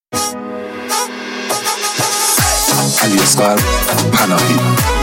علیاصغر پناهی.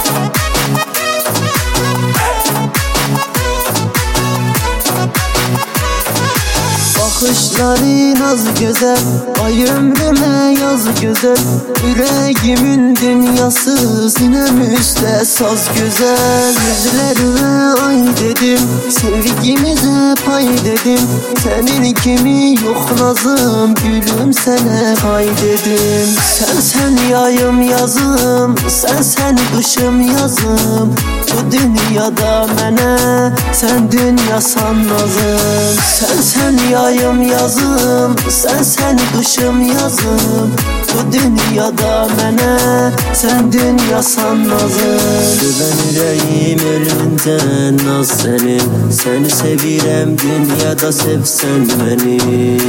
Bakışların az güzel, ay ömrüme yaz güzel. Yüreğimin dünyası, sinem üstte saz güzel. Yüzlerime ay dedim, sevgimize pay dedim. Senin kimi yok nazım, gülüm sana hay dedim. Sen yayım yazım, sen kışım yazım. Bu dünyada mene, sen dünyasan nazım. Sen yayım yazım, sen kışım yazım. Bu dünyada mene, sen dünyasan nazım. Ben yüreğim ölünden naz senin. Seni sevirem dünyada sevsen beni.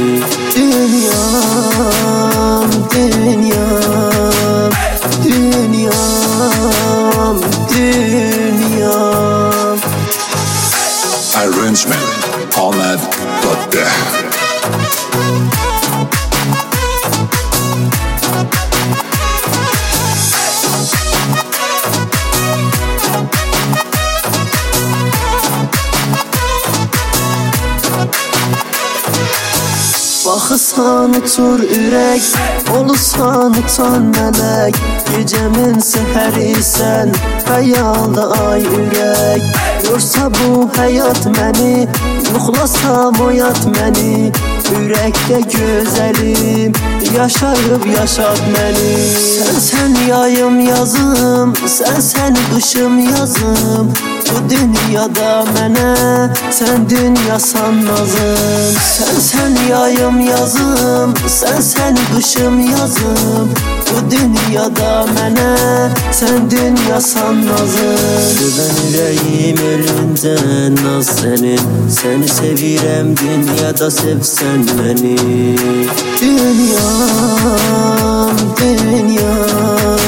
Dünyam, dünyam, dünyam, dünyam. Arrangement Ahmet Dadde. Baxısan uçur ürək, olursan uçan mələk. Gecəmin səhəri sən, xəyalda ay ürək. Yorsa bu həyat məni, yoxlasam oyat məni. Ürəkdə gözəlim, yaşayıb yaşat məni. Sen yayım yazım, sen qışım yazım. Bu dünyada mənə, sen dünyasan nazım. Sen yayım yazım, sen kışım yazım. Bu dünyada mene, sen dünyasan nazım. Ben yüreğim ölünden naz senin. Seni sevirem dünyada sevsen beni. Dünyam, dünyam,